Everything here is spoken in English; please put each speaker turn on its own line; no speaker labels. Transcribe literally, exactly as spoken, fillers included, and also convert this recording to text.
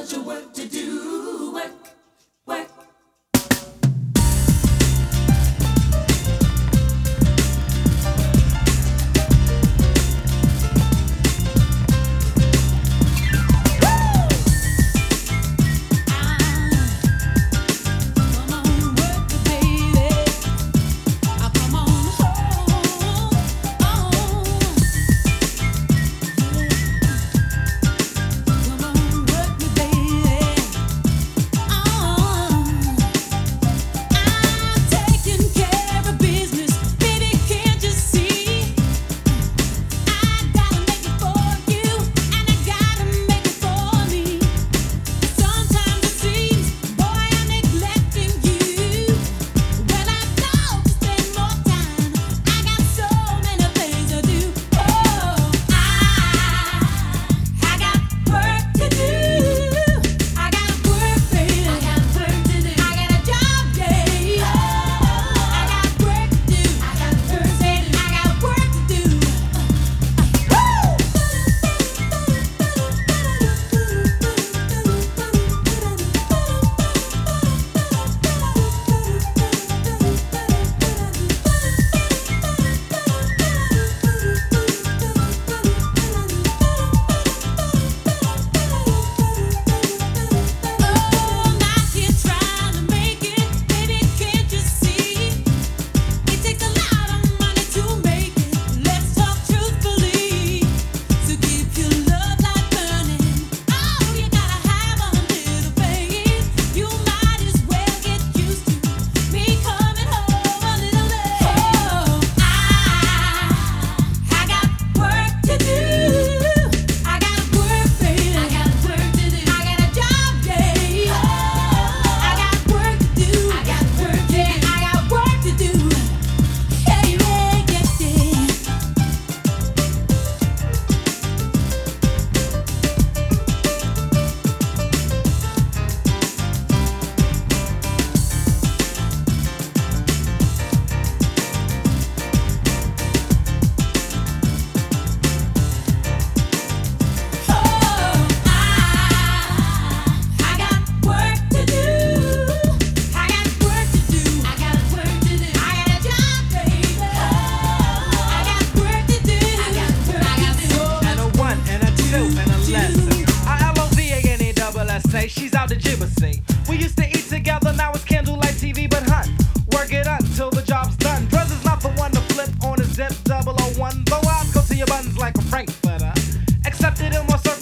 your work to do. Work, work.
She's out to Jibbacy. We used to eat together, now it's candlelight T V, but hun, work it until the job's done. Dress is not the one to flip on his zip double oh one, though I'll go to your buttons like a frankfurter. Accepted in my circle.